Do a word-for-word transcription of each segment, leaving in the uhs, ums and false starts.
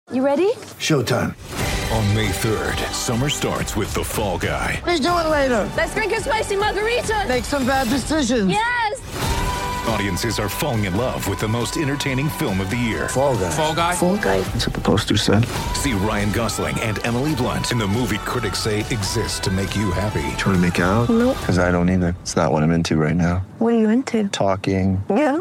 You ready? Showtime. On May third, summer starts with The Fall Guy. Let's do it later. Let's drink a spicy margarita. Make some bad decisions. Yes. Audiences are falling in love with the most entertaining film of the year. Fall Guy. Fall Guy. Fall Guy. That's what the poster said. See Ryan Gosling and Emily Blunt in the movie critics say exists to make you happy. Trying to make it out? Nope. Because I don't either. It's not what I'm into right now. What are you into? Talking. Yeah.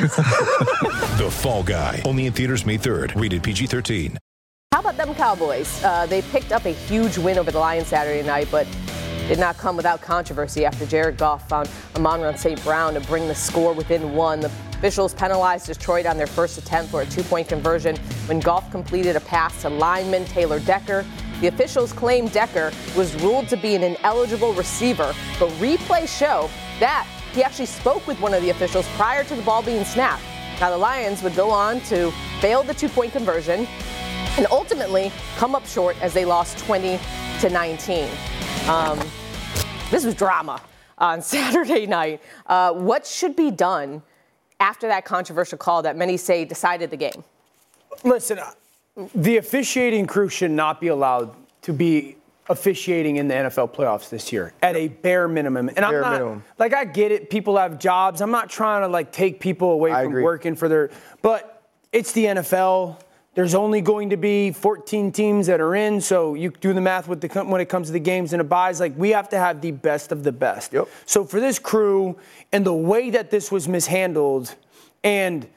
The Fall Guy. Only in theaters May third. Rated P G thirteen. How about them Cowboys? Uh, they picked up a huge win over the Lions Saturday night, but did not come without controversy after Jared Goff found Amon-Ra Saint Brown to bring the score within one. The officials penalized Detroit on their first attempt for a two-point conversion when Goff completed a pass to lineman Taylor Decker. The officials claim Decker was ruled to be an ineligible receiver, but replays show that he actually spoke with one of the officials prior to the ball being snapped. Now the Lions would go on to fail the two-point conversion and ultimately come up short as they lost twenty to nineteen. Um, this was drama on Saturday night. Uh, what should be done after that controversial call that many say decided the game? Listen, the officiating crew should not be allowed to be officiating in the N F L playoffs this year at a bare minimum. And bare I'm not, minimum. like, I get it. People have jobs. I'm not trying to, like, take people away I from agree. working for their, but it's the N F L. There's only going to be fourteen teams that are in, so you do the math with the, when it comes to the games and the buys. Like, we have to have the best of the best. Yep. So for this crew and the way that this was mishandled, and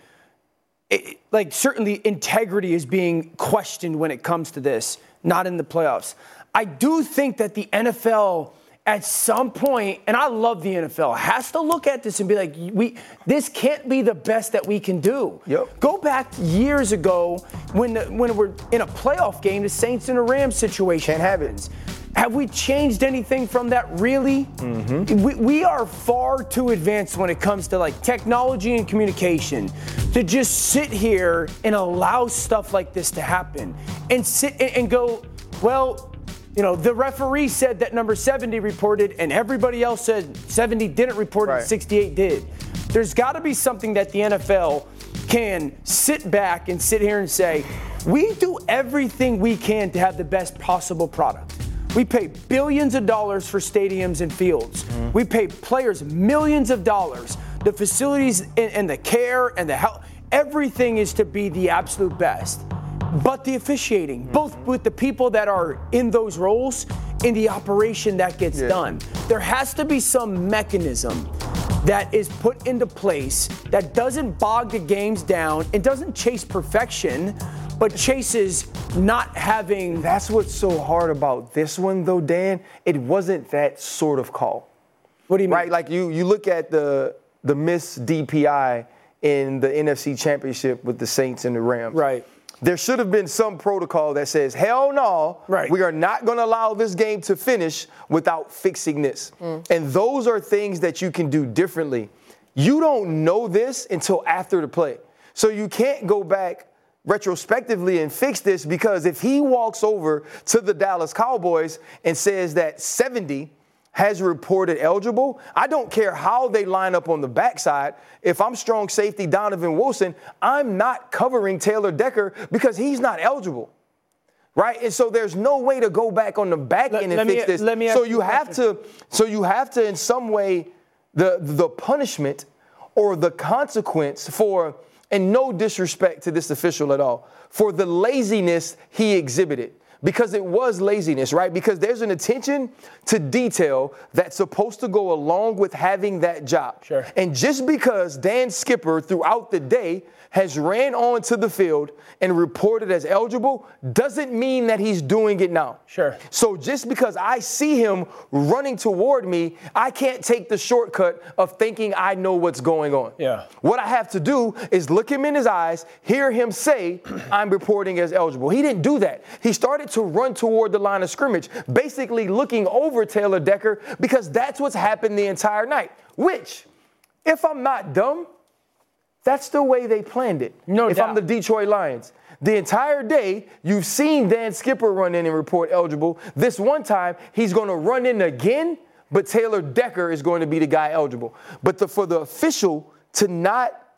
it, like certainly integrity is being questioned when it comes to this, not in the playoffs. I do think that the N F L at some point, and I love the N F L, has to look at this and be like, we this can't be the best that we can do. Yep. Go back years ago when the, when we're in a playoff game, the Saints and the Rams situation Can't have it. happens. Have we changed anything from that, really? Mm-hmm. We, we are far too advanced when it comes to like technology and communication to just sit here and allow stuff like this to happen and sit and, and go, well, you know, the referee said that number seventy reported and everybody else said seventy didn't report right. and sixty-eight did. There's got to be something that the N F L can sit back and sit here and say, we do everything we can to have the best possible product. We pay billions of dollars for stadiums and fields. Mm-hmm. We pay players millions of dollars. The facilities and, and the care and the health, everything is to be the absolute best. But the officiating, mm-hmm. both with the people that are in those roles and the operation that gets yeah. done. There has to be some mechanism that is put into place that doesn't bog the games down and doesn't chase perfection, but chases not having. That's what's so hard about this one, though, Dan. It wasn't that sort of call. What do you mean? Right, like you, you look at the the missed D P I in the N F C Championship with the Saints and the Rams. Right. There should have been some protocol that says, hell no, right. we are not going to allow this game to finish without fixing this. Mm. And those are things that you can do differently. You don't know this until after the play. So you can't go back retrospectively and fix this, because if he walks over to the Dallas Cowboys and says that seventy has reported eligible, I don't care how they line up on the backside. If I'm strong safety Donovan Wilson, I'm not covering Taylor Decker because he's not eligible, right? And so there's no way to go back on the back end let, and let fix me, this. Let me so you have question. to, so you have to in some way, the the punishment or the consequence for, and no disrespect to this official at all, for the laziness he exhibited. Because it was laziness, right? Because there's an attention to detail that's supposed to go along with having that job. Sure. And just because Dan Skipper throughout the day has ran onto the field and reported as eligible doesn't mean that he's doing it now. Sure. So just because I see him running toward me, I can't take the shortcut of thinking I know what's going on. Yeah. What I have to do is look him in his eyes, hear him say, I'm reporting as eligible. He didn't do that. He started to run toward the line of scrimmage, basically looking over Taylor Decker, because that's what's happened the entire night, which, if I'm not dumb, that's the way they planned it. No if doubt. I'm the Detroit Lions. The entire day, you've seen Dan Skipper run in and report eligible. This one time, he's going to run in again, but Taylor Decker is going to be the guy eligible. But the, for the official to not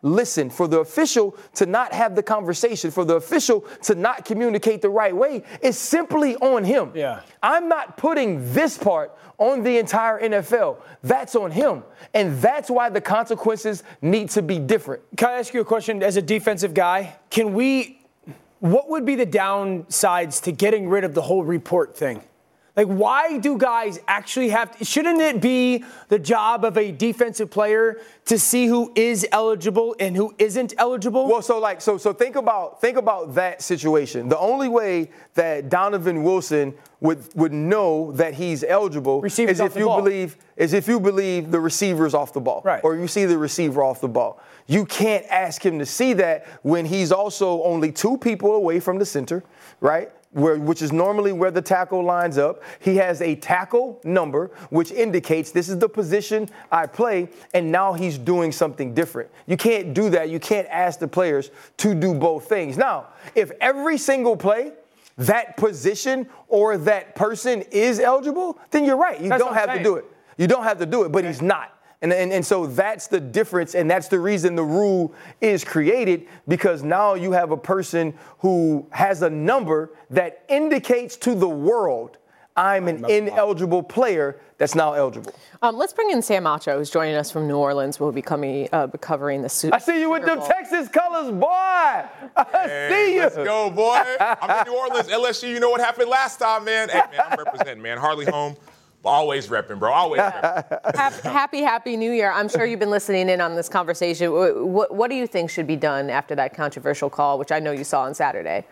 listen, for the official to not have the conversation, for the official to not communicate the right way, is simply on him. Yeah. I'm not putting this part on the entire N F L. That's on him. And that's why the consequences need to be different. Can I ask you a question as a defensive guy? Can we, what would be the downsides to getting rid of the whole report thing? Like, why do guys actually have to, shouldn't it be the job of a defensive player to see who is eligible and who isn't eligible? Well, so like, so so think about think about that situation. The only way that Donovan Wilson would would know that he's eligible Receivers is off if the you ball. believe is if you believe the receiver's off the ball, Right. or you see the receiver off the ball. You can't ask him to see that when he's also only two people away from the center, right? Where, which is normally where the tackle lines up. He has a tackle number, which indicates this is the position I play, and now he's doing something different. You can't do that. You can't ask the players to do both things. Now, if every single play, that position or that person is eligible, then you're right. You That's don't what I'm have to saying. do it. You don't have to do it, but he's not. And, and, and so that's the difference, and that's the reason the rule is created, because now you have a person who has a number that indicates to the world, I'm an ineligible player that's now eligible. Um, let's bring in Sam Acho, who's joining us from New Orleans. We'll be coming, uh, covering the Super I see you with them Texas colors, boy. I Hey, see you. let's go, boy. I'm in New Orleans, L S U. You know what happened last time, man. Hey, man, I'm representing, man. Harley home. Always repping, bro. Always repping. Happy, happy, happy New Year. I'm sure you've been listening in on this conversation. What, what do you think should be done after that controversial call, which I know you saw on Saturday?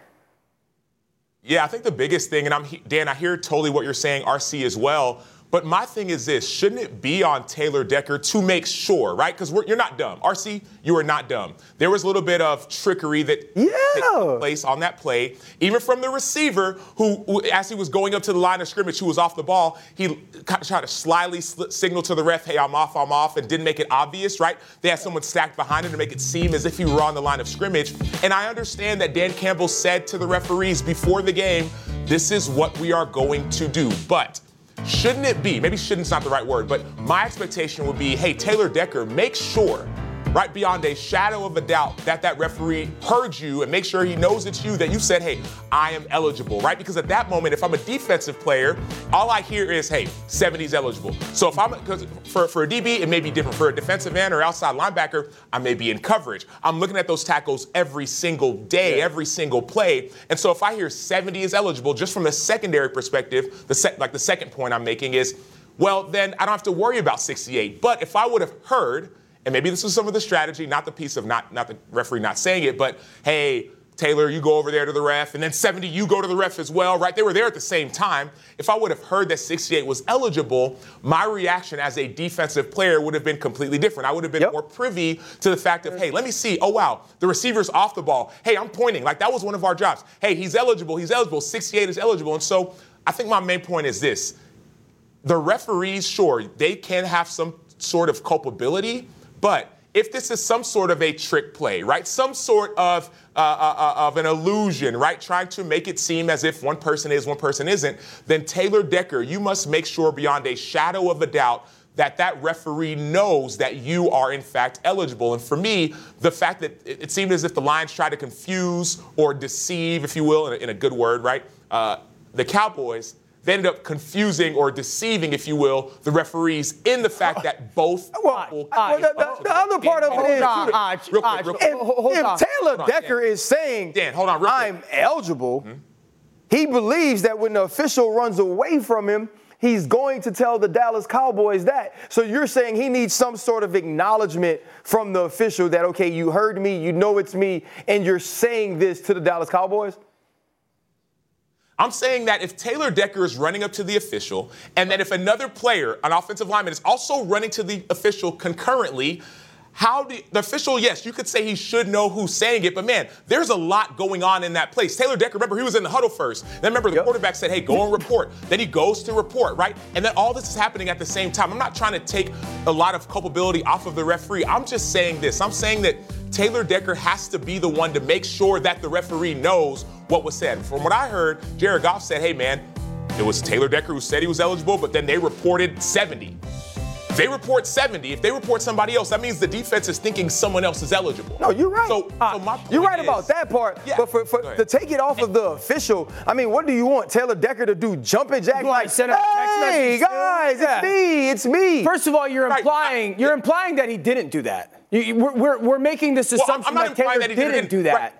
Yeah, I think the biggest thing, and I'm Dan, I hear totally what you're saying, R C as well. But my thing is this, shouldn't it be on Taylor Decker to make sure, right? Because you're not dumb. R C, you are not dumb. There was a little bit of trickery that Yeah. took place on that play, even from the receiver who, who, as he was going up to the line of scrimmage, who was off the ball, he tried to slyly sl- signal to the ref, hey, I'm off, I'm off, and didn't make it obvious, right? They had someone stacked behind him to make it seem as if he were on the line of scrimmage. And I understand that Dan Campbell said to the referees before the game, this is what we are going to do. But shouldn't it be, maybe shouldn't's not the right word, but my expectation would be, hey, Taylor Decker, make sure, right beyond a shadow of a doubt, that that referee heard you and make sure he knows it's you, that you said, hey, I am eligible, right? Because at that moment, if I'm a defensive player, all I hear is, hey, seventy's eligible. So if I'm, because for, for a D B, it may be different. For a defensive end or outside linebacker, I may be in coverage. I'm looking at those tackles every single day, yeah. every single play. And so if I hear seventy is eligible, just from a secondary perspective, the sec, like the second point I'm making is, well, then I don't have to worry about sixty-eight. But if I would have heard, and maybe this was some of the strategy, not the piece of not, not the referee not saying it, but hey, Taylor, you go over there to the ref, and then seventy, you go to the ref as well, right? They were there at the same time. If I would have heard that sixty-eight was eligible, my reaction as a defensive player would have been completely different. I would have been yep. more privy to the fact of, hey, let me see. Oh, wow, the receiver's off the ball. Hey, I'm pointing. Like, that was one of our jobs. Hey, he's eligible. He's eligible. sixty-eight is eligible. And so I think my main point is this. The referees, sure, they can have some sort of culpability, but if this is some sort of a trick play, right, some sort of uh, uh, of an illusion, right, trying to make it seem as if one person is, one person isn't, then Taylor Decker, you must make sure beyond a shadow of a doubt that that referee knows that you are, in fact, eligible. And for me, the fact that it, it seemed as if the Lions tried to confuse or deceive, if you will, in a, in a good word, right, uh, the Cowboys, they ended up confusing or deceiving, if you will, the referees in the fact that both well, will well, the, the, the other part of it is, on, Arch, real quick, Arch, real quick. if, hold if on. Taylor on, Decker Dan. is saying, Dan, hold on, real quick. I'm eligible, mm-hmm. he believes that when the official runs away from him, he's going to tell the Dallas Cowboys that. So you're saying he needs some sort of acknowledgement from the official that, okay, you heard me, you know it's me, and you're saying this to the Dallas Cowboys? I'm saying that if Taylor Decker is running up to the official, and then if another player, an offensive lineman, is also running to the official concurrently, how do the official, yes, you could say he should know who's saying it, but man, there's a lot going on in that place. Taylor Decker, remember, he was in the huddle first. Then remember, the yep. quarterback said, hey, go and report. Then he goes to report, right? And then all this is happening at the same time. I'm not trying to take a lot of culpability off of the referee. I'm just saying this. I'm saying that Taylor Decker has to be the one to make sure that the referee knows what was said. From what I heard, Jared Goff said, hey, man, it was Taylor Decker who said he was eligible, but then they reported seventy. They report seventy. If they report somebody else, that means the defense is thinking someone else is eligible. No, you're right. So, uh, so my point you're right is, about that part. Yeah, but for, for to take it off of the official, I mean, what do you want Taylor Decker to do? Jumping jack like, send a text hey message guys, yeah. it's me, it's me. First of all, you're Right. implying I, you're implying that he didn't do that. You, you, we're, we're we're making this Well, assumption I'm not that Taylor implying that he didn't, didn't do that. right.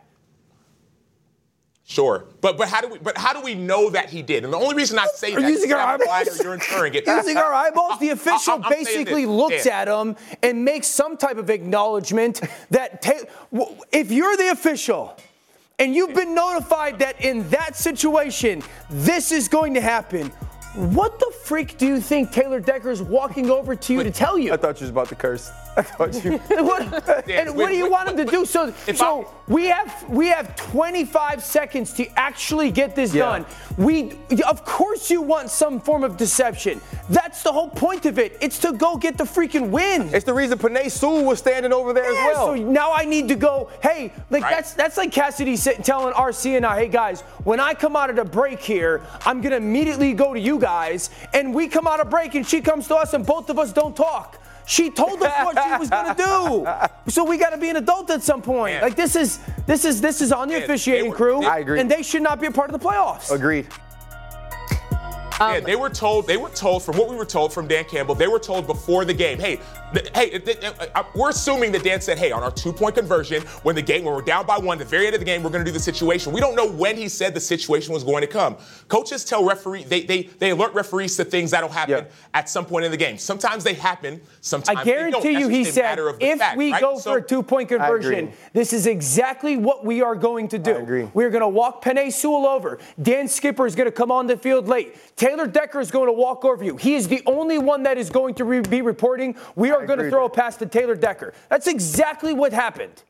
Sure, but but how do we but how do we know that he did? And the only reason I say that using is our that eyeballs. you're inferring it. Using our eyeballs, the official I, I, I'm basically this. looks yeah. at him and makes some type of acknowledgement that ta- if you're the official and you've been notified that in that situation this is going to happen, what the freak do you think Taylor Decker is walking over to you to tell you? I thought you was about to curse. I thought you. what, Yeah, and wait, what do you wait, want him to do? So, if so I- we have we have twenty-five seconds to actually get this Yeah. done. We, of course, you want some form of deception. That's the whole point of it. It's to go get the freaking win. It's the reason Penei Sewell was standing over there Yeah, as well. so now I need to go, hey, like Right. that's that's like Cassidy sitting, telling R C and I, hey guys, when I come out of the break here, I'm gonna immediately go to you guys, and we come out of break and she comes to us and both of us don't talk. She told us what she was gonna do. So we gotta be an adult at some point. Man. Like this is this is this is on the Man, officiating they were- crew. they- I agree. And they should not be a part of the playoffs. Agreed. Yeah, they were told. They were told from what we were told from Dan Campbell. They were told before the game. Hey, th- hey, th- th- uh, we're assuming that Dan said, hey, on our two-point conversion, when the game, when we're down by one, at the very end of the game, we're going to do the situation. We don't know when he said the situation was going to come. Coaches tell referee, they they they alert referees to things that'll happen Yeah. at some point in the game. Sometimes they happen. Sometimes I they don't. guarantee That's you, he just a said, matter of the if fact, we right? go So- for a two-point conversion, agree. this is exactly what we are going to do. I agree. We're going to walk Penei Sewell over. Dan Skipper is going to come on the field late. Taylor Decker is going to walk over you. He is the only one that is going to re- be reporting. We are going to agree. throw a pass to Taylor Decker. That's exactly what happened.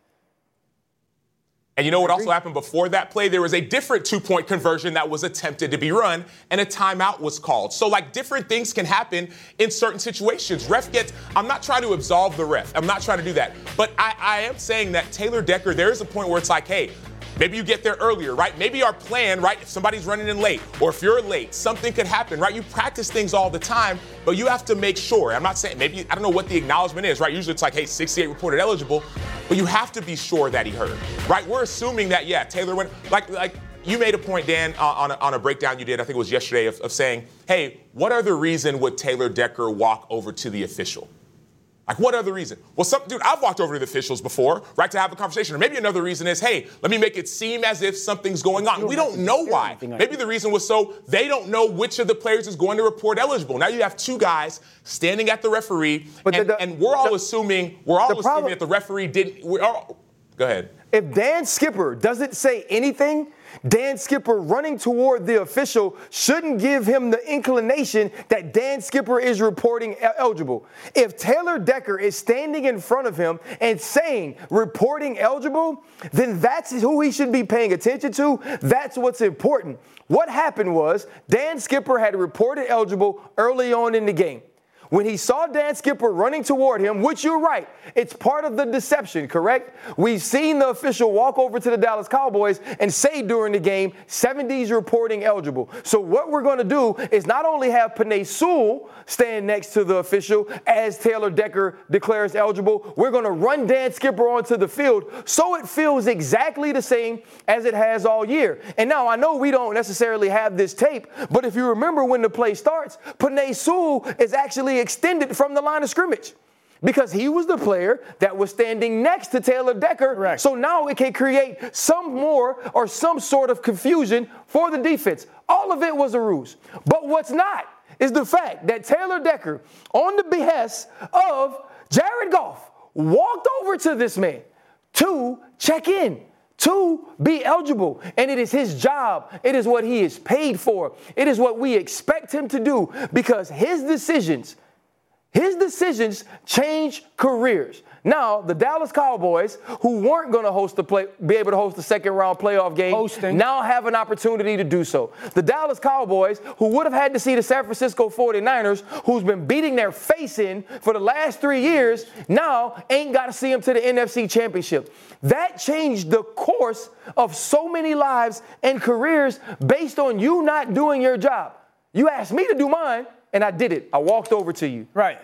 And you know what also happened before that play? There was a different two-point conversion that was attempted to be run, and a timeout was called. So, like, different things can happen in certain situations. Ref gets, I'm not trying to absolve the ref. I'm not trying to do that. But I, I am saying that Taylor Decker, there is a point where it's like, hey, maybe you get there earlier, right? Maybe our plan, right, if somebody's running in late, or if you're late, something could happen, right? You practice things all the time, but you have to make sure. I'm not saying, maybe, I don't know what the acknowledgement is, right? Usually it's like, hey, sixty-eight reported eligible, but you have to be sure that he heard, right? We're assuming that, yeah, Taylor went, like, like you made a point, Dan, uh, on, a, on a breakdown you did, I think it was yesterday, of, of saying, hey, what other reason would Taylor Decker walk over to the official? Like, what other reason? Well, some, dude, I've walked over to the officials before, right, to have a conversation. Or maybe another reason is, hey, let me make it seem as if something's going on. We don't know why. Maybe the reason was so they don't know which of the players is going to report eligible. Now you have two guys standing at the referee, But and, the- the- and we're all the- assuming we're all the assuming problem- that the referee didn't. We're all, go ahead. If Dan Skipper doesn't say anything, Dan Skipper running toward the official shouldn't give him the inclination that Dan Skipper is reporting el- eligible. If Taylor Decker is standing in front of him and saying reporting eligible, then that's who he should be paying attention to. That's what's important. What happened was Dan Skipper had reported eligible early on in the game. When he saw Dan Skipper running toward him, which you're right, it's part of the deception, correct? We've seen the official walk over to the Dallas Cowboys and say during the game, seventies reporting eligible. So what we're going to do is not only have Penei Sewell stand next to the official as Taylor Decker declares eligible, we're going to run Dan Skipper onto the field so it feels exactly the same as it has all year. And now I know we don't necessarily have this tape, but if you remember when the play starts, Penei Sewell is actually extended from the line of scrimmage because he was the player that was standing next to Taylor Decker. Correct. So now it can create some more or some sort of confusion for the defense. All of it was a ruse. But what's not is the fact that Taylor Decker, on the behest of Jared Goff, walked over to this man to check in, to be eligible. And it is his job. It is what he is paid for. It is what we expect him to do because his decisions His decisions change careers. Now, the Dallas Cowboys, who weren't going to host the play, be able to host the second round playoff game, Hosting. now have an opportunity to do so. The Dallas Cowboys, who would have had to see the San Francisco forty-niners, who's been beating their face in for the last three years, now ain't got to see them to the N F C Championship. That changed the course of so many lives and careers based on you not doing your job. You asked me to do mine, and I did it. I walked over to you. Right.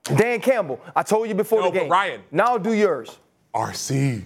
Dan Campbell, I told you before no, the game. But Ryan. Now do yours. R C.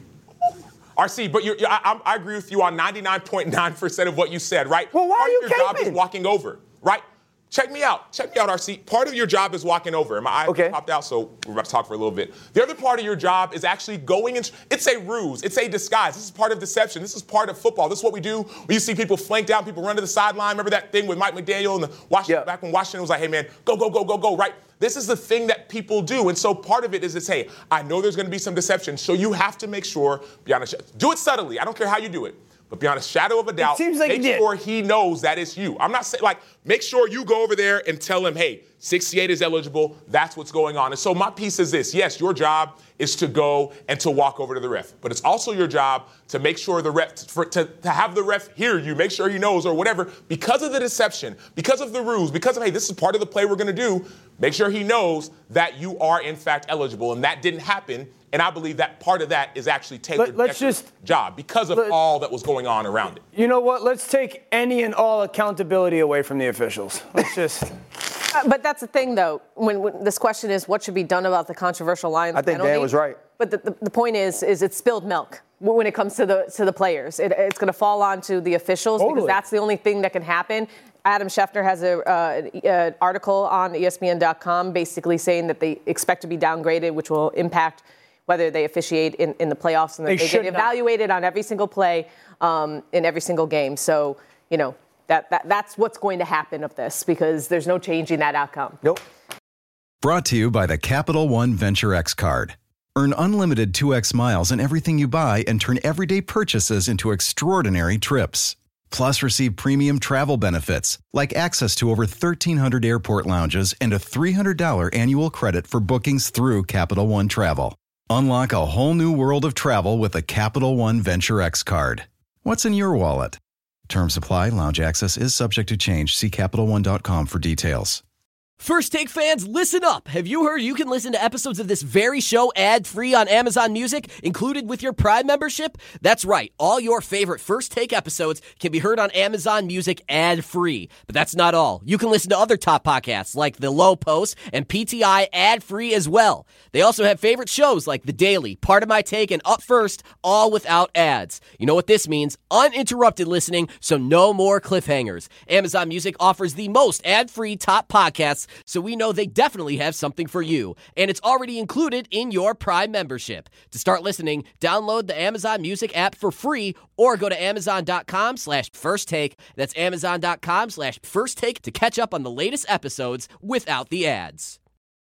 R C, but you're, I, I agree with you on ninety-nine point nine percent of what you said, right? Well, why Part are you of your job is caping? walking over, right? Check me out. Check me out, R C. Part of your job is walking over. And my eye okay. popped out, so we're about to talk for a little bit. The other part of your job is actually going in. It's a ruse. It's a disguise. This is part of deception. This is part of football. This is what we do. When you see people flank down, people run to the sideline. Remember that thing with Mike McDaniel and the Washington, yeah. back when Washington was like, hey, man, go, go, go, go, go, right? This is the thing that people do. And so part of it is this, hey, I know there's going to be some deception, so you have to make sure, beyond a, do it subtly. I don't care how you do it. But beyond a shadow of a doubt, seems like make he sure he knows that it's you. I'm not saying, like, make sure you go over there and tell him, hey, sixty-eight is eligible. That's what's going on. And so my piece is this. Yes, your job is to go and to walk over to the ref. But it's also your job to make sure the ref, for, to, to have the ref hear you, make sure he knows or whatever. Because of the deception, because of the rules, because of, hey, this is part of the play we're going to do, make sure he knows that you are, in fact, eligible. And that didn't happen. And I believe that part of that is actually Taylor Let, Decker's just, job because of let, all that was going on around it. You know what? Let's take any and all accountability away from the officials. Let's just. Uh, but that's the thing, though. When, when this question is what should be done about the controversial Lions I think penalty, Dan was right. But the, the, the point is, is it's spilled milk when it comes to the to the players. It, it's going to fall onto the officials Totally. because that's the only thing that can happen. Adam Schefter has a uh, an article on E S P N dot com basically saying that they expect to be downgraded, which will impact whether they officiate in, in the playoffs and that They they, should get not. evaluated on every single play um, in every single game. So, you know, that, that that's what's going to happen of this because there's no changing that outcome. Nope. Brought to you by the Capital One Venture X card. Earn unlimited two X miles in everything you buy and turn everyday purchases into extraordinary trips. Plus, receive premium travel benefits like access to over thirteen hundred airport lounges and a three hundred dollars annual credit for bookings through Capital One Travel. Unlock a whole new world of travel with a Capital One Venture X card. What's in your wallet? Terms apply. Lounge access is subject to change. See Capital One dot com for details. First Take fans, listen up. Have you heard you can listen to episodes of this very show ad-free on Amazon Music, included with your Prime membership? That's right. All your favorite First Take episodes can be heard on Amazon Music ad-free. But that's not all. You can listen to other top podcasts like The Low Post and P T I ad-free as well. They also have favorite shows like The Daily, Part of My Take, and Up First, all without ads. You know what this means? Uninterrupted listening, so no more cliffhangers. Amazon Music offers the most ad-free top podcasts, so we know they definitely have something for you. And it's already included in your Prime membership. To start listening, download the Amazon Music app for free or go to amazon.com slash first take. That's amazon.com slash first take to catch up on the latest episodes without the ads.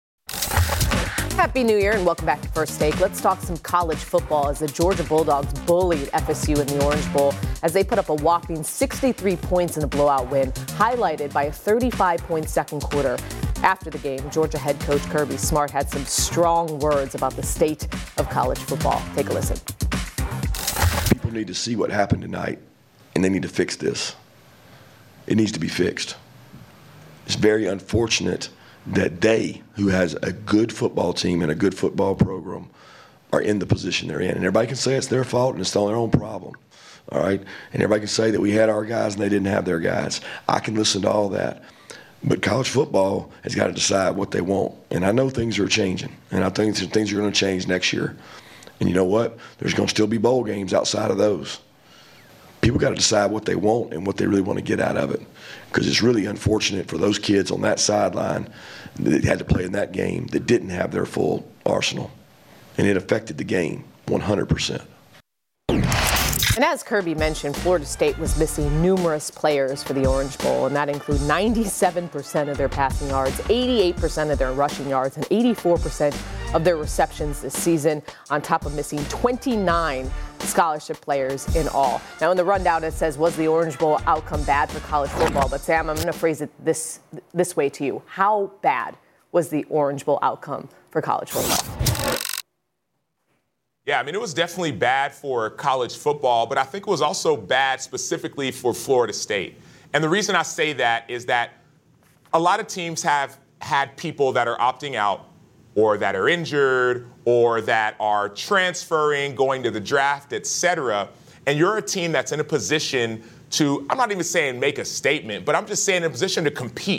Happy New Year and welcome back to First Take. Let's talk some college football as the Georgia Bulldogs bullied F S U in the Orange Bowl as they put up a whopping sixty-three points in a blowout win, highlighted by a thirty-five point second quarter. After the game, Georgia head coach Kirby Smart had some strong words about the state of college football. Take a listen. People need to see what happened tonight, and they need to fix this. It needs to be fixed. It's very unfortunate that they, who has a good football team and a good football program, are in the position they're in. And everybody can say it's their fault and it's all their own problem, all right? And everybody can say that we had our guys and they didn't have their guys. I can listen to all that. But college football has got to decide what they want. And I know things are changing, and I think things are going to change next year. And you know what? There's going to still be bowl games outside of those. People got to decide what they want and what they really want to get out of it, because it's really unfortunate for those kids on that sideline that had to play in that game that didn't have their full arsenal. And it affected the game one hundred percent. And as Kirby mentioned, Florida State was missing numerous players for the Orange Bowl, and that include ninety-seven percent of their passing yards, eighty-eight percent of their rushing yards, and eighty-four percent of their receptions this season, on top of missing twenty-nine scholarship players in all. Now, in the rundown, it says, was the Orange Bowl outcome bad for college football? But Sam, I'm going to phrase it this this way to you. How bad was the Orange Bowl outcome for college football? Yeah, I mean, it was definitely bad for college football, but I think it was also bad specifically for Florida State. And the reason I say that is that a lot of teams have had people that are opting out or that are injured or that are transferring, going to the draft, et cetera. And you're a team that's in a position to, I'm not even saying make a statement, but I'm just saying in a position to compete.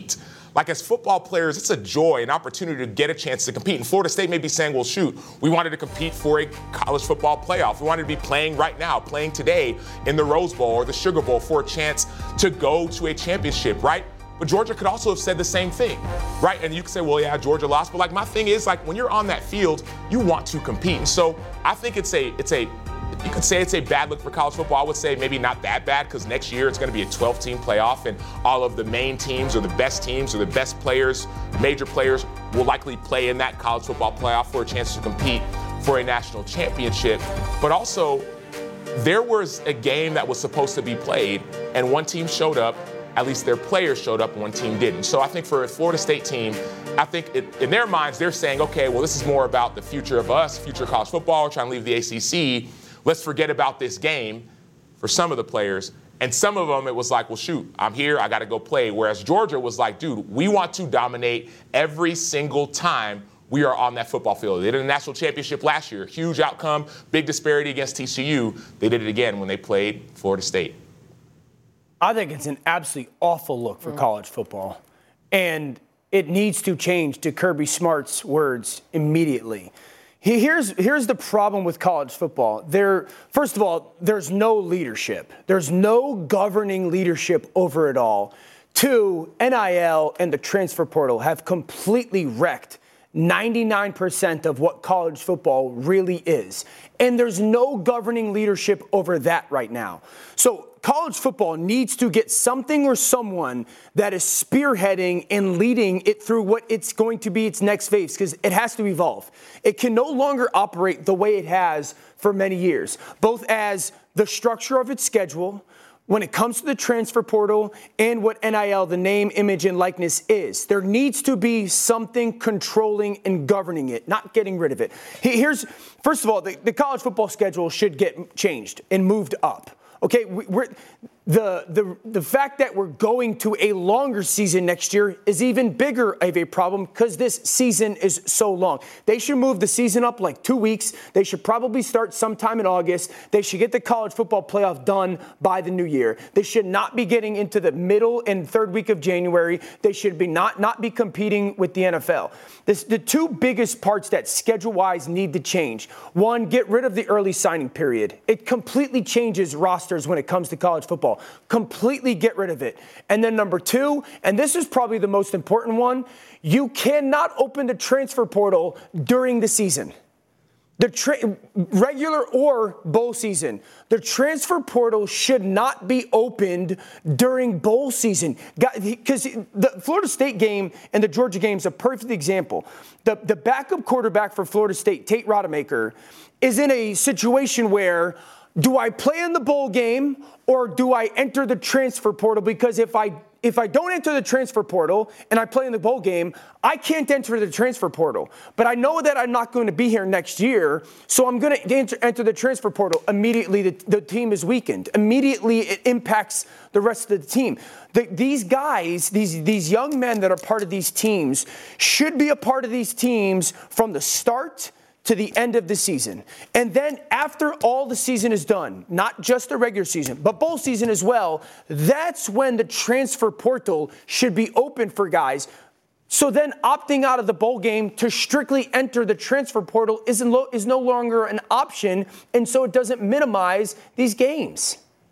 like as football players, it's a joy, an opportunity to get a chance to compete. And Florida State may be saying, well, shoot, we wanted to compete for a college football playoff. We wanted to be playing right now, playing today in the Rose Bowl or the Sugar Bowl for a chance to go to a championship, right? But Georgia could also have said the same thing, right? And you could say, well, yeah, Georgia lost. But like my thing is, like when you're on that field, you want to compete. And so I think it's a, it's a, you could say it's a bad look for college football. I would say maybe not that bad because next year it's going to be a twelve-team playoff and all of the main teams or the best teams or the best players, major players, will likely play in that college football playoff for a chance to compete for a national championship. But also, there was a game that was supposed to be played and one team showed up. At least their players showed up and one team didn't. So I think for a Florida State team, I think it, in their minds, they're saying, okay, well, this is more about the future of us, future of college football, we're trying to leave the A C C. Let's forget about this game for some of the players. And some of them, it was like, well, shoot, I'm here, I got to go play. Whereas Georgia was like, dude, we want to dominate every single time we are on that football field. They did a national championship last year. Huge outcome, big disparity against T C U. They did it again when they played Florida State. I think it's an absolutely awful look for college football. And it needs to change, to Kirby Smart's words, immediately. Here's, here's the problem with college football. There, first of all, there's no leadership. There's no governing leadership over it all. Two, N I L and the transfer portal have completely wrecked ninety-nine percent of what college football really is. And there's no governing leadership over that right now. So college football needs to get something or someone that is spearheading and leading it through what it's going to be its next phase, because it has to evolve. It can no longer operate the way it has for many years, both as the structure of its schedule, when it comes to the transfer portal, and what N I L, the name, image, and likeness is. There needs to be something controlling and governing it, not getting rid of it. Here's, first of all, the, the college football schedule should get changed and moved up. Okay, we're, the, the, the fact that we're going to a longer season next year is even bigger of a problem because this season is so long. They should move the season up like two weeks. They should probably start sometime in August. They should get the college football playoff done by the new year. They should not be getting into the middle and third week of January. They should be not, not be competing with the N F L. This, the two biggest parts that schedule-wise need to change. One, get rid of the early signing period. It completely changes rosters when it comes to college football. Completely get rid of it. And then number two, and this is probably the most important one, you cannot open the transfer portal during the season. The tra- regular or bowl season. The transfer portal should not be opened during bowl season. Because the Florida State game and the Georgia game is a perfect example. The, the backup quarterback for Florida State, Tate Rodemaker, is in a situation where, do I play in the bowl game or do I enter the transfer portal? Because if I if I don't enter the transfer portal and I play in the bowl game, I can't enter the transfer portal. But I know that I'm not going to be here next year, so I'm going to enter, enter the transfer portal. Immediately, the, the team is weakened. Immediately, it impacts the rest of the team. The, these guys, these, these young men that are part of these teams, should be a part of these teams from the start to the end of the season. And then after all the season is done, not just the regular season, but bowl season as well, that's when the transfer portal should be open for guys. So then opting out of the bowl game to strictly enter the transfer portal isn't lo- is no longer an option, and so it doesn't minimize these games.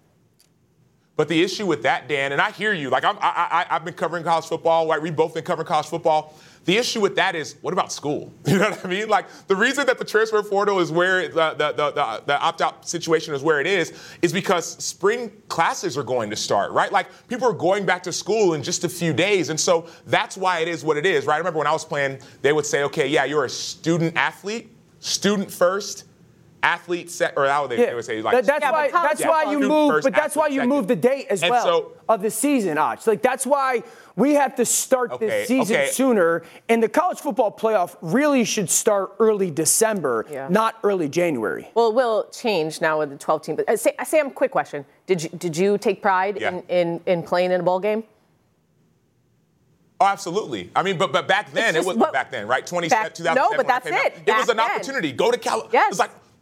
But the issue with that, Dan, and I hear you, like I'm, I, I, I've been covering college football, right? We've both been covering college football. The issue with that is, what about school? You know what I mean? Like, the reason that the transfer portal is where it, the, the, the, the, the opt-out situation is where it is, is because spring classes are going to start, right? Like, people are going back to school in just a few days. And so that's why it is what it is, right? I remember when I was playing, they would say, okay, yeah, you're a student athlete, student first, athlete set, or how they, yeah. they would say, like, that's yeah, why that's yeah, why you move, but that's why you second. move the date as and well so, of the season, Arch. Like that's why we have to start okay, this season okay. sooner, and the college football playoff really should start early December, yeah. not early January. Well, it will change now with the twelve team. But uh, Sam, quick question: Did you did you take pride yeah. in, in in playing in a bowl game? Oh, absolutely. I mean, but but back then, just, it wasn't back then, right? twenty, back, two thousand seven. No, but that's it. It was an then. opportunity. Go to California. Yes. It was like,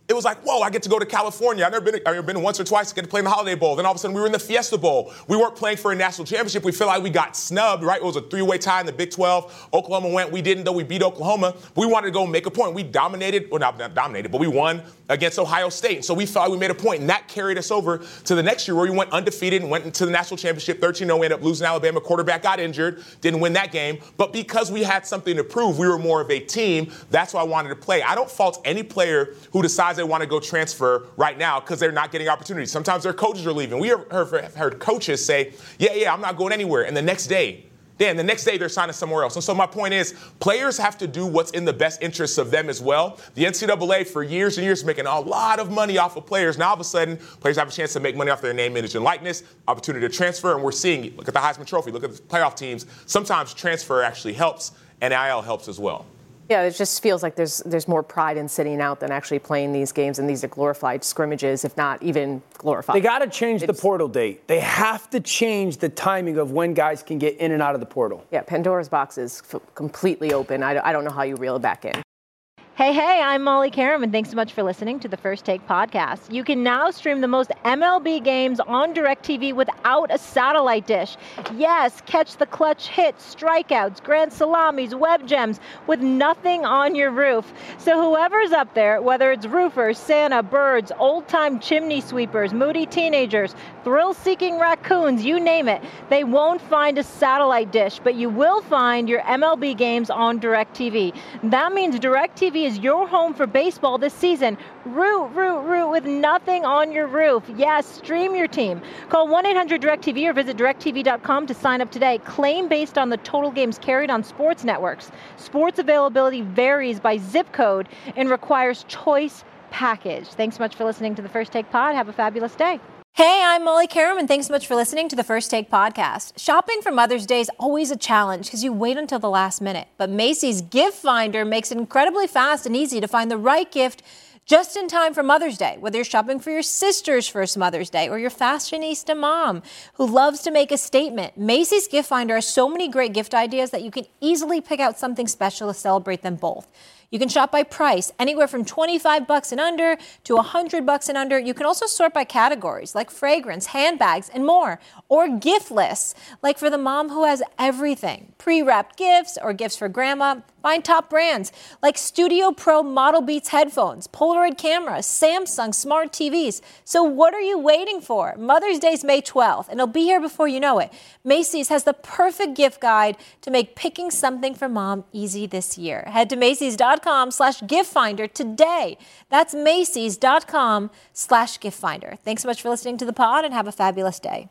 it was like, whoa, I get to go to California. I've never been, I've never been once or twice to get to play in the Holiday Bowl. Then all of a sudden we were in the Fiesta Bowl. We weren't playing for a national championship. We feel like we got snubbed, right? It was a three-way tie in the Big twelve. Oklahoma went. We didn't, though we beat Oklahoma. We wanted to go make a point. We dominated, well, not, not dominated, but we won against Ohio State. So we felt like we made a point, and that carried us over to the next year where we went undefeated and went into the national championship thirteen oh. We ended up losing Alabama. Quarterback got injured, didn't win that game. But because we had something to prove, we were more of a team. That's why I wanted to play. I don't fault any player who decides they want to go transfer right now because they're not getting opportunities. Sometimes their coaches are leaving. We have heard, heard coaches say, yeah, yeah, I'm not going anywhere. And the next day, then the next day they're signing somewhere else. And so my point is, players have to do what's in the best interests of them as well. The N C double A for years and years is making a lot of money off of players. Now all of a sudden, players have a chance to make money off their name, image, and likeness, opportunity to transfer, and we're seeing, look at the Heisman Trophy, look at the playoff teams. Sometimes transfer actually helps, and N I L helps as well. Yeah, it just feels like there's there's more pride in sitting out than actually playing these games, and these are glorified scrimmages, if not even glorified. They got to change it's, the portal date. They have to change the timing of when guys can get in and out of the portal. Yeah, Pandora's box is f- completely open. I, I don't know how you reel it back in. Hey, hey, I'm Molly Karam, and thanks so much for listening to the First Take podcast. You can now stream the most M L B games on DirecTV without a satellite dish. Yes, catch the clutch hits, strikeouts, grand salamis, web gems with nothing on your roof. So whoever's up there, whether it's roofers, Santa, birds, old-time chimney sweepers, moody teenagers, thrill-seeking raccoons, you name it, they won't find a satellite dish, but you will find your M L B games on DirecTV. That means DirecTV is your home for baseball this season. Root, root, root with nothing on your roof. Yes, stream your team. Call one eight hundred direct T V or visit direct T V dot com to sign up today. Claim based on the total games carried on sports networks. Sports availability varies by zip code and requires choice package. Thanks so much for listening to the First Take Pod. Have a fabulous day. Hey, I'm Molly Karam, and thanks so much for listening to the First Take podcast. Shopping for Mother's Day is always a challenge because you wait until the last minute. But Macy's Gift Finder makes it incredibly fast and easy to find the right gift just in time for Mother's Day, whether you're shopping for your sister's first Mother's Day or your fashionista mom who loves to make a statement. Macy's Gift Finder has so many great gift ideas that you can easily pick out something special to celebrate them both. You can shop by price, anywhere from twenty-five bucks and under to one hundred bucks and under. You can also sort by categories like fragrance, handbags, and more. Or gift lists, like for the mom who has everything. Pre-wrapped gifts or gifts for grandma. Find top brands like Studio Pro Model Beats headphones, Polaroid cameras, Samsung smart T Vs. So what are you waiting for? Mother's Day is May twelfth, and it'll be here before you know it. Macy's has the perfect gift guide to make picking something for mom easy this year. Head to Macy's dot com slash gift finder today. That's Macy's dot com slash gift finder. Thanks so much for listening to the pod, and have a fabulous day.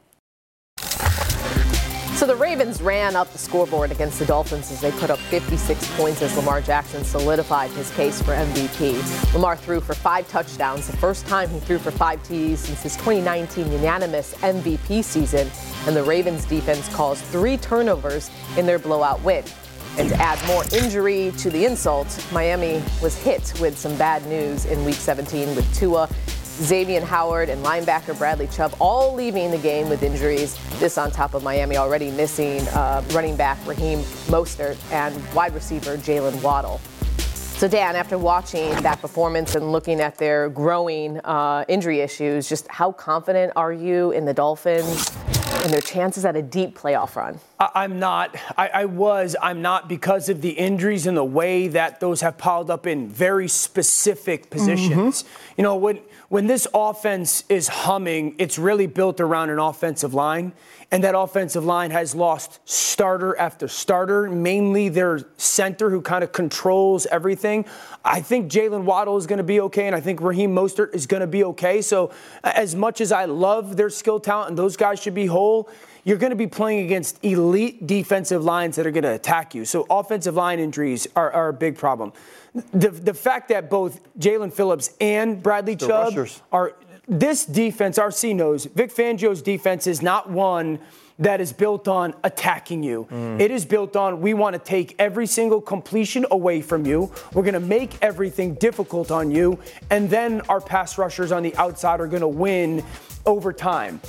So the Ravens ran up the scoreboard against the Dolphins as they put up fifty-six points as Lamar Jackson solidified his case for M V P. Lamar threw for five touchdowns, the first time he threw for five T Ds since his twenty nineteen unanimous M V P season. And the Ravens defense caused three turnovers in their blowout win. And to add more injury to the insult, Miami was hit with some bad news in Week seventeen with Tua, Xavier Howard, and linebacker Bradley Chubb all leaving the game with injuries. This on top of Miami already missing uh, running back Raheem Mostert and wide receiver Jalen Waddle. So, Dan, after watching that performance and looking at their growing uh, injury issues, just how confident are you in the Dolphins and their chances at a deep playoff run? I, I'm not. I, I was. I'm not because of the injuries and the way that those have piled up in very specific positions. Mm-hmm. You know, when when this offense is humming, it's really built around an offensive line. And that offensive line has lost starter after starter, mainly their center who kind of controls everything. I think Jalen Waddle is going to be okay, and I think Raheem Mostert is going to be okay. So as much as I love their skill talent and those guys should be whole, you're going to be playing against elite defensive lines that are going to attack you. So offensive line injuries are, are a big problem. The, the fact that both Jalen Phillips and Bradley the Chubb rushers. are – this defense, R C knows, Vic Fangio's defense is not one that is built on attacking you. Mm. It is built on, we want to take every single completion away from you. We're going to make everything difficult on you. And then our pass rushers on the outside are going to win over time.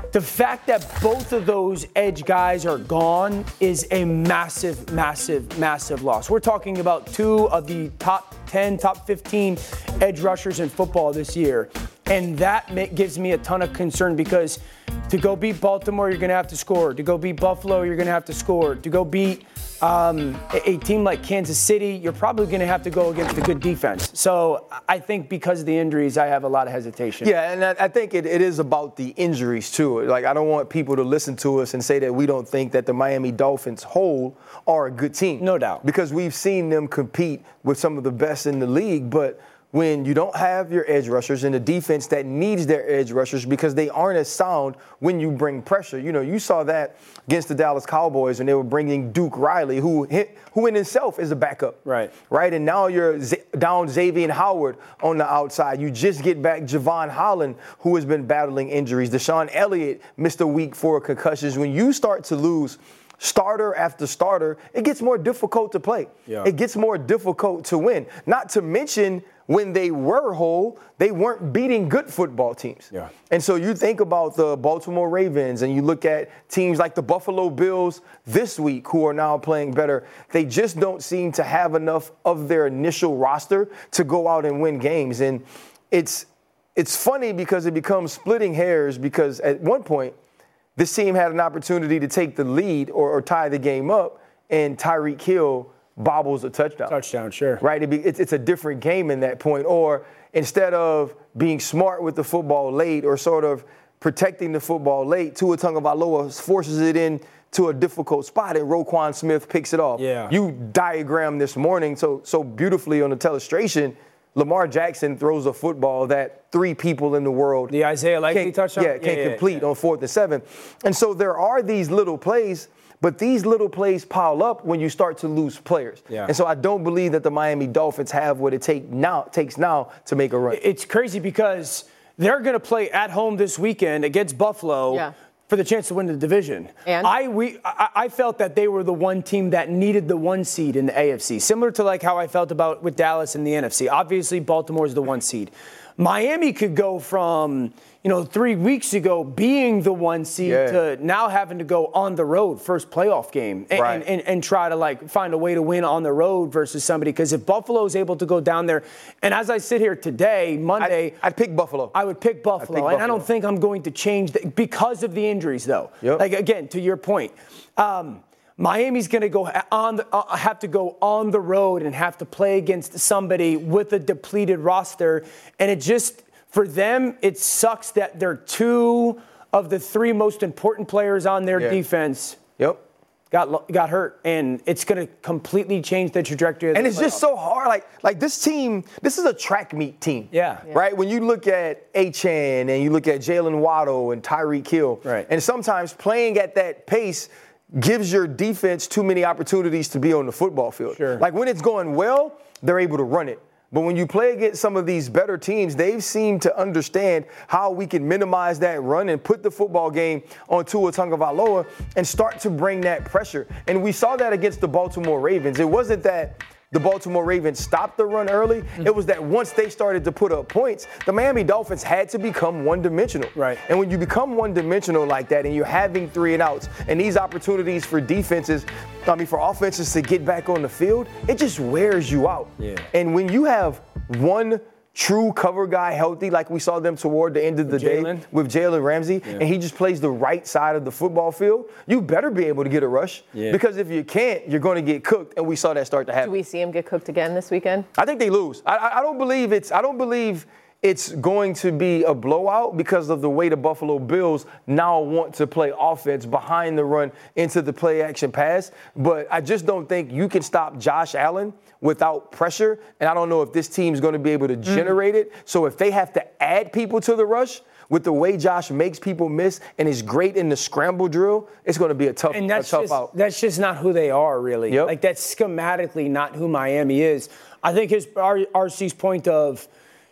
The fact that both of those edge guys are gone is a massive, massive, massive loss. We're talking about two of the top ten, top fifteen edge rushers in football this year. And that gives me a ton of concern because to go beat Baltimore, you're going to have to score. To go beat Buffalo, you're going to have to score. To go beat um, a team like Kansas City, you're probably going to have to go against a good defense. So I think because of the injuries, I have a lot of hesitation. Yeah, and I, I think it, it is about the injuries, too. Like, I don't want people to listen to us and say that we don't think that the Miami Dolphins whole are a good team. No doubt. Because we've seen them compete with some of the best in the league, but when you don't have your edge rushers and a defense that needs their edge rushers because they aren't as sound when you bring pressure. You know, you saw that against the Dallas Cowboys when they were bringing Duke Riley, who hit, who in himself is a backup. Right. Right, and now you're z- down Xavier Howard on the outside. You just get back Javon Holland, who has been battling injuries. Deshaun Elliott missed a week for concussions. When you start to lose starter after starter, it gets more difficult to play. Yeah. It gets more difficult to win. Not to mention when they were whole, they weren't beating good football teams. Yeah. And so you think about the Baltimore Ravens and you look at teams like the Buffalo Bills this week who are now playing better. They just don't seem to have enough of their initial roster to go out and win games. And it's it's funny because it becomes splitting hairs because at one point, this team had an opportunity to take the lead or, or tie the game up, and Tyreek Hill bobbles a touchdown. Touchdown, sure. Right? It be, it's, it's a different game in that point. Or instead of being smart with the football late or sort of protecting the football late, Tua Tagovailoa forces it in to a difficult spot, and Roquan Smith picks it off. Yeah. You diagrammed this morning so so beautifully on the telestration. Lamar Jackson throws a football that three people in the world the Isaiah Likely touchdown, yeah, can't yeah, yeah, complete yeah. on fourth and seven. And so there are these little plays, but these little plays pile up when you start to lose players. Yeah. And so I don't believe that the Miami Dolphins have what it take now takes now to make a run. It's crazy because they're going to play at home this weekend against Buffalo. Yeah. For the chance to win the division. And? I we I, I felt that they were the one team that needed the one seed in the A F C, similar to like how I felt about with Dallas in the N F C. Obviously, Baltimore is the one seed. Miami could go from, you know, three weeks ago being the one seed Yeah. to now having to go on the road, first playoff game, and, Right. and, and, and try to like find a way to win on the road versus somebody. Because if Buffalo is able to go down there, and as I sit here today, Monday, I'd, I'd pick Buffalo. I would pick Buffalo, pick and I Buffalo. don't think I'm going to change that because of the injuries, though. Yep. Like again, to your point, um, Miami's going to go on, the, uh, have to go on the road and have to play against somebody with a depleted roster, and it just for them, it sucks that they're two of the three most important players on their Yeah. defense. Yep. Got got hurt, and it's going to completely change the trajectory of the And it's just playoffs. so hard. Like, like this team, this is a track meet team. Yeah. Yeah. Right? When you look at Achane and you look at Jalen Waddle and Tyreek Hill, Right. and sometimes playing at that pace gives your defense too many opportunities to be on the football field. Sure. Like when it's going well, they're able to run it. But when you play against some of these better teams, they've seemed to understand how we can minimize that run and put the football game on Tua Tagovailoa and start to bring that pressure. And we saw that against the Baltimore Ravens. It wasn't that the Baltimore Ravens stopped the run early. It was that once they started to put up points, the Miami Dolphins had to become one-dimensional. Right. And when you become one-dimensional like that and you're having three and outs and these opportunities for defenses, I mean for offenses to get back on the field, it just wears you out. Yeah. And when you have one true cover guy healthy, like we saw them toward the end of the With day Jalen? with Jalen Ramsey, Yeah. and he just plays the right side of the football field, you better be able to get a rush. Yeah. Because if you can't, you're going to get cooked, and we saw that start to happen. Do we see him get cooked again this weekend? I think they lose. I, I, I don't believe it's. I don't believe it's going to be a blowout because of the way the Buffalo Bills now want to play offense behind the run into the play action pass. But I just don't think you can stop Josh Allen without pressure. And I don't know if this team's going to be able to generate it. So if they have to add people to the rush with the way Josh makes people miss and is great in the scramble drill, it's going to be a tough, And that's a tough just, out. that's just not who they are, really. Yep. Like, that's schematically not who Miami is. I think his R C's point of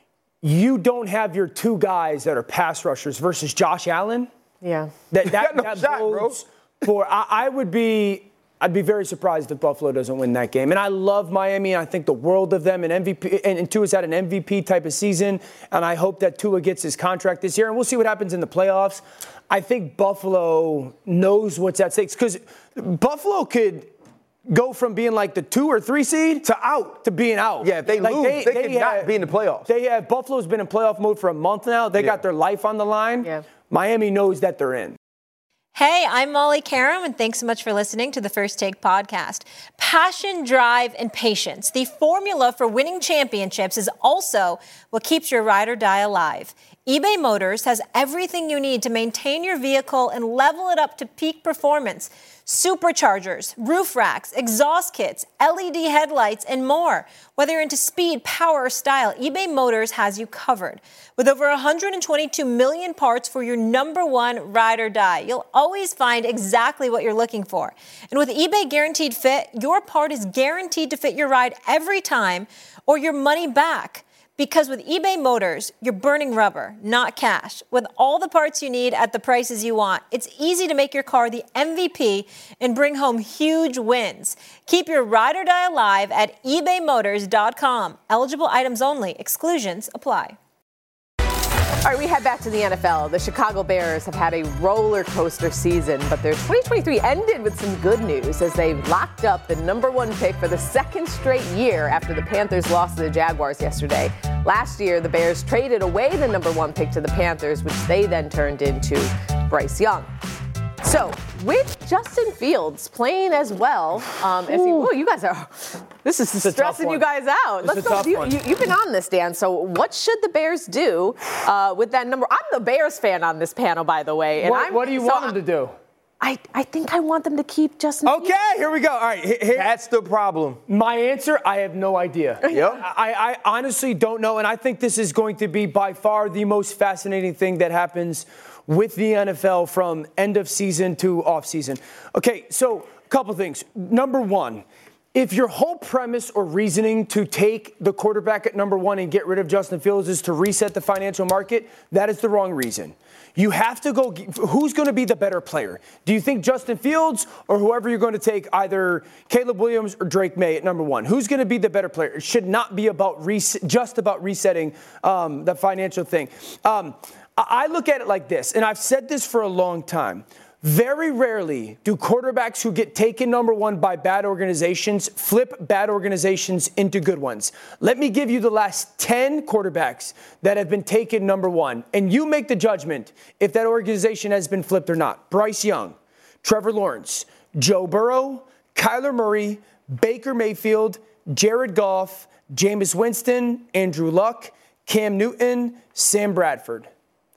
you don't have your two guys that are pass rushers versus Josh Allen. Yeah. That, that, got no that shot, bro. bodes for, I, I would be I'd be very surprised if Buffalo doesn't win that game. And I love Miami, and I think the world of them. And M V P, and, and Tua's had an M V P type of season, and I hope that Tua gets his contract this year. And we'll see what happens in the playoffs. I think Buffalo knows what's at stake because Buffalo could go from being like the two or three seed to out to being out. Yeah, if they like lose, they, they, they could have, not be in the playoffs. They have Buffalo's been in playoff mode for a month now. They yeah. got their life on the line. Yeah. Miami knows that they're in. Hey, I'm Molly Karam, and thanks so much for listening to the First Take podcast. Passion, drive, and patience. The formula for winning championships is also what keeps your ride or die alive. eBay Motors has everything you need to maintain your vehicle and level it up to peak performance. Superchargers, roof racks, exhaust kits, L E D headlights, and more. Whether you're into speed, power, or style, eBay Motors has you covered. With over one hundred twenty-two million parts for your number one ride or die, you'll always find exactly what you're looking for. And with eBay Guaranteed Fit, your part is guaranteed to fit your ride every time or your money back. Because with eBay Motors, you're burning rubber, not cash. With all the parts you need at the prices you want, it's easy to make your car the M V P and bring home huge wins. Keep your ride or die alive at ebay motors dot com. Eligible items only. Exclusions apply. All right, we head back to the N F L. The Chicago Bears have had a roller coaster season, but their twenty twenty-three ended with some good news as they locked up the number one pick for the second straight year after the Panthers lost to the Jaguars yesterday. Last year, the Bears traded away the number one pick to the Panthers, which they then turned into Bryce Young. So, with Justin Fields playing as well um, as he, oh, you guys are, this is it's stressing you guys out. It's Let's a go. tough You, one. you, you've been on this, Dan. So, what should the Bears do uh, with that number? I'm the Bears fan on this panel, by the way. And What, I'm, what do you so want them to do? I, I think I want them to keep Justin Okay, Fields. here we go. All right, here, That's the problem. my answer, I have no idea. Yep. I, I honestly don't know, and I think this is going to be by far the most fascinating thing that happens with the N F L from end of season to off season. Okay, so a couple things. Number one, if your whole premise or reasoning to take the quarterback at number one and get rid of Justin Fields is to reset the financial market, that is the wrong reason. You have to go, who's going to be the better player? Do you think Justin Fields or whoever you're going to take, either Caleb Williams or Drake May at number one? Who's going to be the better player? It should not be about res- just about resetting um, the financial thing. Um, I look at it like this, and I've said this for a long time. Very rarely do quarterbacks who get taken number one by bad organizations flip bad organizations into good ones. Let me give you the last ten quarterbacks that have been taken number one, and you make the judgment if that organization has been flipped or not. Bryce Young, Trevor Lawrence, Joe Burrow, Kyler Murray, Baker Mayfield, Jared Goff, Jameis Winston, Andrew Luck, Cam Newton, Sam Bradford.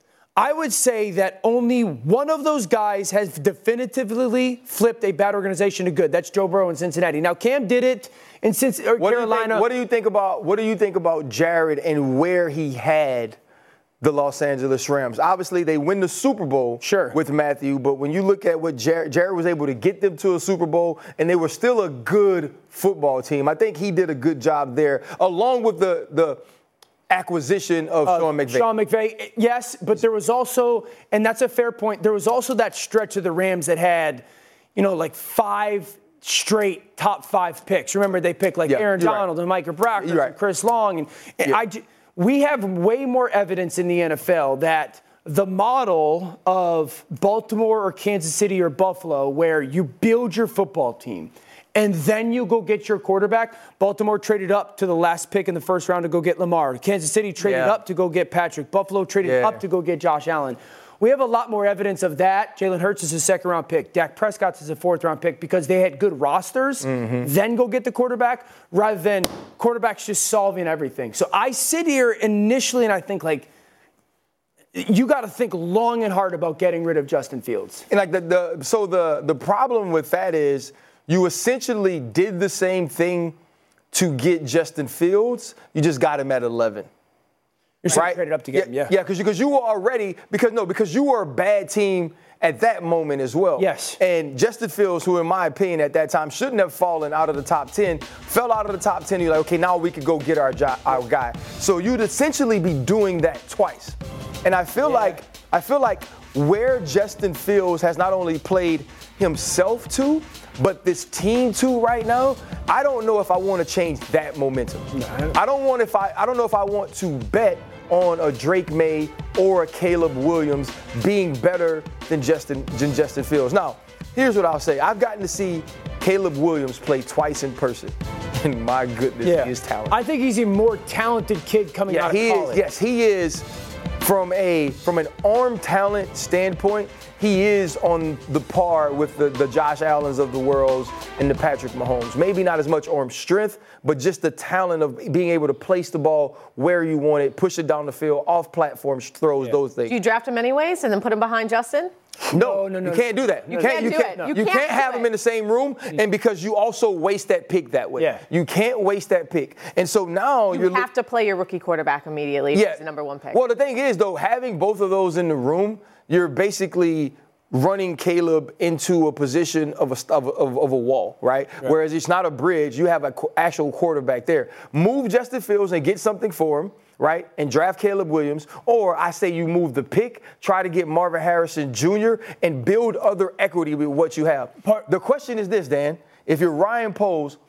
I would say that only one of those guys has definitively flipped a bad organization to good. That's Joe Burrow in Cincinnati. Now, Cam did it in Cincinnati, what Carolina. Do think, what do you think about what do you think about Jared and where he had the Los Angeles Rams? Obviously, they win the Super Bowl sure. with Matthew, but when you look at what Jared, Jared was able to get them to a Super Bowl, and they were still a good football team. I think he did a good job there, along with the the. acquisition of uh, Sean McVay. Sean McVay, yes, but there was also, and that's a fair point, there was also that stretch of the Rams that had, you know, like five straight top five picks. Remember, they picked like yeah, Aaron Donald right. and Micah Brockers right. and Chris Long. And, and yeah. I, we have way more evidence in the N F L that the model of Baltimore or Kansas City or Buffalo, where you build your football team, and then you go get your quarterback. Baltimore traded up to the last pick in the first round to go get Lamar. Kansas City traded yeah. up to go get Patrick. Buffalo traded yeah. up to go get Josh Allen. We have a lot more evidence of that. Jalen Hurts is a second-round pick. Dak Prescott is a fourth-round pick because they had good rosters, mm-hmm. then go get the quarterback, rather than quarterbacks just solving everything. So I sit here initially and I think, like, you got to think long and hard about getting rid of Justin Fields. And like the, the so the the problem with that is you essentially did the same thing to get Justin Fields. You just got him at eleven. You're right? Traded up to get yeah, him, yeah. Yeah, because because you were already because no because you were a bad team at that moment as well. Yes. And Justin Fields, who in my opinion at that time shouldn't have fallen out of the top ten, fell out of the top ten. You're like, okay, now we could go get our jo- our guy. So you'd essentially be doing that twice. And I feel yeah. like I feel like where Justin Fields has not only played himself to, but this team too right now, I don't know if I want to change that momentum. I don't want if I I don't know if I want to bet on a Drake May or a Caleb Williams being better than Justin than Justin Fields. Now, here's what I'll say. I've gotten to see Caleb Williams play twice in person. And my goodness, yeah. he is talented. I think he's a more talented kid coming yeah, out of he college. Is, yes, he is. From a from an arm talent standpoint, he is on the par with the, the Josh Allens of the world and the Patrick Mahomes. Maybe not as much arm strength, but just the talent of being able to place the ball where you want it, push it down the field, off platform throws, yeah. those things. Do you draft him anyways and then put him behind Justin? No, no, no, no. You can't do that. You can't, you do can't, it. no. You you can't, can't have do them it. in the same room, and because you also waste that pick that way. Yeah. You can't waste that pick. And so now you you're have to play your rookie quarterback immediately. Yeah. He's the number one pick. Well, the thing is, though, having both of those in the room, you're basically running Caleb into a position of a, of, of, of a wall, right? right? Whereas it's not a bridge. You have an actual quarterback there. Move Justin Fields and get something for him, right? And draft Caleb Williams. Or I say you move the pick, try to get Marvin Harrison Junior and build other equity with what you have. The question is this, Dan. If you're Ryan Poles,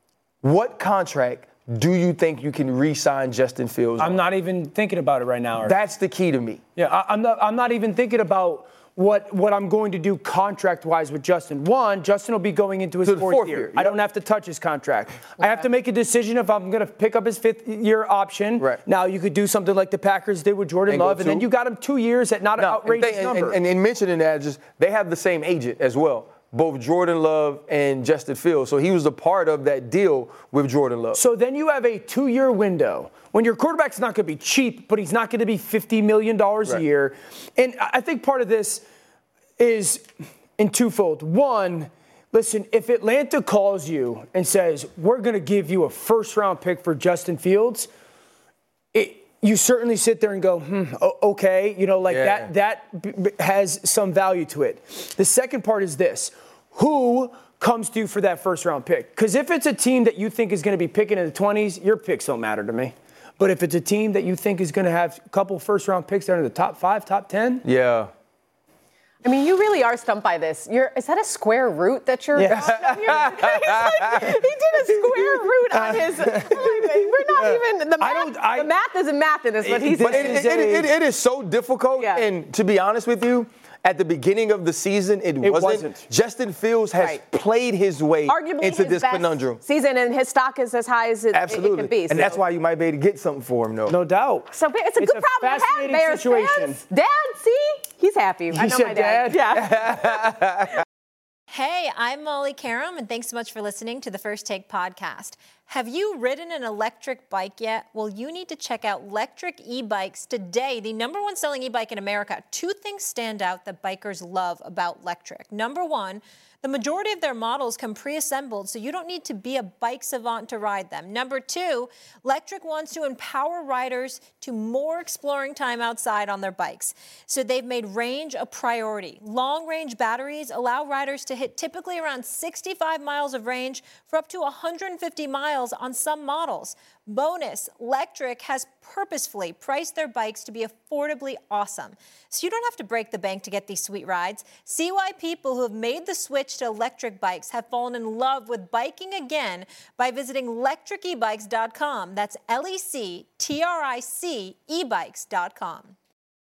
what contract do you think you can re-sign Justin Fields I'm on? not even thinking about it right now. That's the key to me. Yeah, I, I'm not. I'm not even thinking about what what I'm going to do contract-wise with Justin. One, Justin will be going into his To the fourth, fourth year. year, yep. I don't have to touch his contract. I have to make a decision if I'm going to pick up his fifth-year option. Right. Now, you could do something like the Packers did with Jordan And go Love, and then two. you got him two years at not an No, outrageous and, they, number. and, and, and mentioning that, just they have the same agent as well. Both Jordan Love and Justin Fields. So he was a part of that deal with Jordan Love. So then you have a two-year window when your quarterback's not going to be cheap, but he's not going to be fifty million dollars Right. a year. And I think part of this is in twofold. One, listen, if Atlanta calls you and says, we're going to give you a first-round pick for Justin Fields, it, you certainly sit there and go, hmm, okay, you know, like Yeah. that, that b- b- has some value to it. The second part is this. Who comes to you for that first-round pick? Because if it's a team that you think is going to be picking in the twenties, your picks don't matter to me. But if it's a team that you think is going to have a couple first-round picks that are in the top five, top ten, Yeah. I mean, you really are stumped by this. You're, is that a square root that you're? Yes. Like, he did a square root on his. We're not even the math. I don't- I- the math isn't math in this, but he's. But it, it, is it, a- it, it is so difficult. Yeah. And to be honest with you, at the beginning of the season, it, It wasn't. wasn't. Justin Fields has Right. played his way Arguably into his this best conundrum. season, and his stock is as high as it, Absolutely. it can be. And so. that's why you might be able to get something for him, though. no doubt. So it's a It's good a problem to have, fascinating Bears situation. fans. Dad, see, he's happy. I know said my dad. dad? Yeah. Hey, I'm Molly Karam, and thanks so much for listening to the First Take podcast. Have you ridden an electric bike yet? Well, you need to check out Lectric E-Bikes today, the number one selling e-bike in America. Two things stand out that bikers love about Lectric. Number one, the majority of their models come pre-assembled, so you don't need to be a bike savant to ride them. Number two, Lectric wants to empower riders to more exploring time outside on their bikes. So they've made range a priority. Long-range batteries allow riders to hit typically around sixty-five miles of range for up to one hundred fifty miles on some models. Bonus, Lectric has purposefully priced their bikes to be affordably awesome. So you don't have to break the bank to get these sweet rides. See why people who have made the switch to electric bikes have fallen in love with biking again by visiting lectric e bikes dot com. That's L E C T R I C e bikes dot com.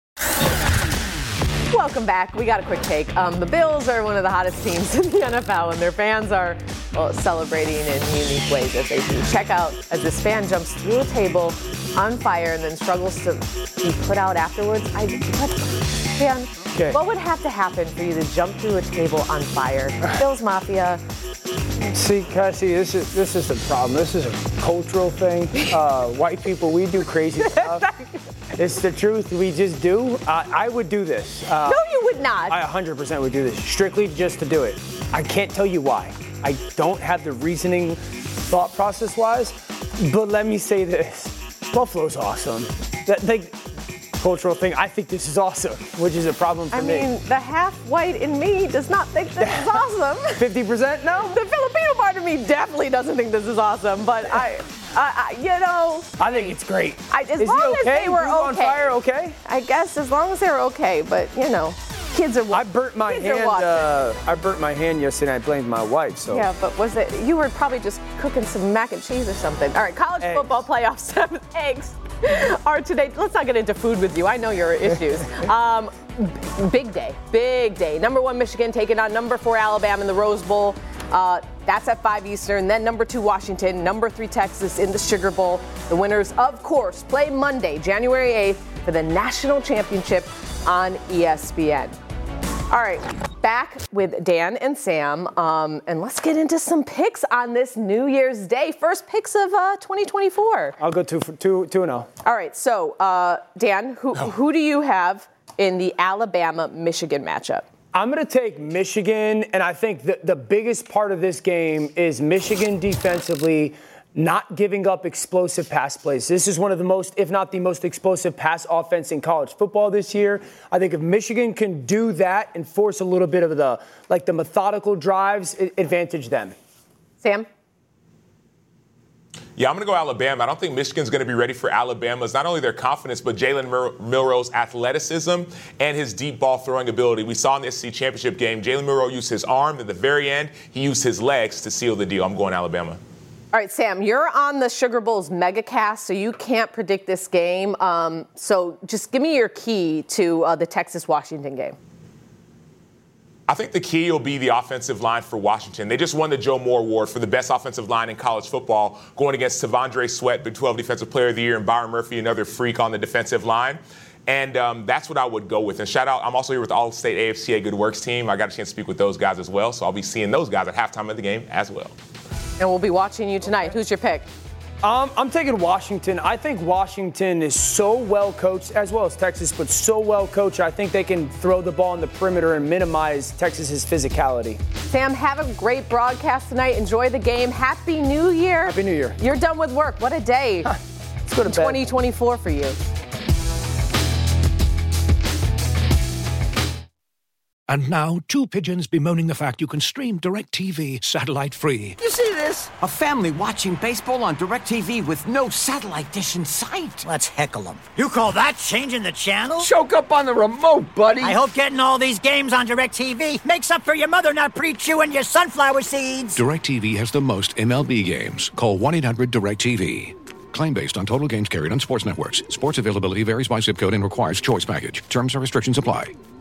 Welcome back. We got a quick take. Um, the Bills are one of the hottest teams in the N F L, and their fans are well, celebrating in unique ways as they do. Check out as this fan jumps through a table on fire and then struggles to be put out afterwards. I, what, fan, Okay. what would have to happen for you to jump through a table on fire? Bills Mafia. See, Cassie, this is this is the problem. This is a cultural thing. Uh, white people, we do crazy stuff. It's the truth. We just do. Uh, I would do this. Uh, No, you would not. I one hundred percent would do this, strictly just to do it. I can't tell you why. I don't have the reasoning, thought process-wise, but let me say this. Buffalo's awesome. That like, cultural thing, I think this is awesome, which is a problem for I me. mean, the half white in me does not think this is awesome. fifty percent? No? The Filipino part of me definitely doesn't think this is awesome, but I, I, I you know. I think it's great. I, as is long he okay? as they were He was okay. on fire, okay? I guess as long as they were okay, but you know. Kids are. I burnt my kids are hand. watching. Uh, I burnt my hand yesterday. I blamed my wife. So Yeah, but was it? You were probably just cooking some mac and cheese or something. All right, college Eggs. football playoffs. Eggs are today. Let's not get into food with you. I know your issues. Um, big day, big day. Number one Michigan taking on number four Alabama in the Rose Bowl. Uh, that's at five Eastern. Then number two Washington, number three Texas in the Sugar Bowl. The winners, of course, play Monday, January eighth, for the national championship on E S P N. All right, back with Dan and Sam, um, and let's get into some picks on this New Year's Day. First picks of uh, twenty twenty-four. I'll go two for two, two and zero. All right, so uh, Dan, who oh. who do you have in the Alabama-Michigan matchup? I'm going to take Michigan, and I think the, the biggest part of this game is Michigan defensively not giving up explosive pass plays. This is one of the most, if not the most explosive pass offense in college football this year. I think if Michigan can do that and force a little bit of the, like the methodical drives, advantage them. Sam? Yeah, I'm going to go Alabama. I don't think Michigan's going to be ready for Alabama's, not only their confidence, but Jalen Mil- Milroe's athleticism and his deep ball throwing ability. We saw in the S E C championship game, Jalen Milroe used his arm. At the very end, he used his legs to seal the deal. I'm going Alabama. All right, Sam, you're on the Sugar Bowl's megacast, so you can't predict this game. Um, so just give me your key to uh, the Texas-Washington game. I think the key will be the offensive line for Washington. They just won the Joe Moore Award for the best offensive line in college football, going against Tavondre Sweat, Big twelve Defensive Player of the Year, and Byron Murphy, another freak on the defensive line. And um, that's what I would go with. And shout out, I'm also here with the All-State A F C A Good Works team. I got a chance to speak with those guys as well, so I'll be seeing those guys at halftime of the game as well. And we'll be watching you tonight. Who's your pick? Um, I'm taking Washington. I think Washington is so well coached, as well as Texas, but so well coached. I think they can throw the ball on the perimeter and minimize Texas's physicality. Sam, have a great broadcast tonight. Enjoy the game. Happy New Year. Happy New Year. You're done with work. What a day. Let's go to bed. twenty twenty-four for you. And now, two pigeons bemoaning the fact you can stream DirecTV satellite-free. You see this? A family watching baseball on DirecTV with no satellite dish in sight. Let's heckle them. You call that changing the channel? Choke up on the remote, buddy. I hope getting all these games on DirecTV makes up for your mother not pre-chewing your sunflower seeds. DirecTV has the most M L B games. Call one eight hundred direct T V. Claim based on total games carried on sports networks. Sports availability varies by zip code and requires choice package. Terms and restrictions apply.